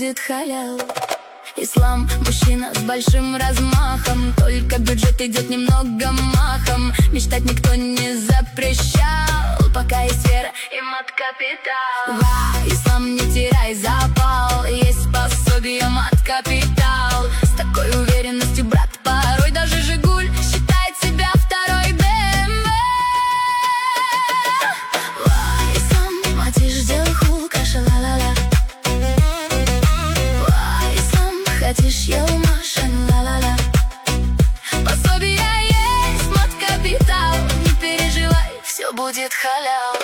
будет халява. Ислам, мужчина с большим размахом, только бюджет идет немного махом. Мечтать никто не запрещал, пока есть вера и мат-капитал. Ислам, не теряй запал, есть пособие мат-капитал. С такой уверенностью, брат, порой даже Жигуль считает себя второй БМВ. Ислам, матиш сделай хук, каша ла-ла-ла. Хотишь, я машину, ла-ла-ла. Пособие есть, мат-капитал. Не переживай, все будет халява.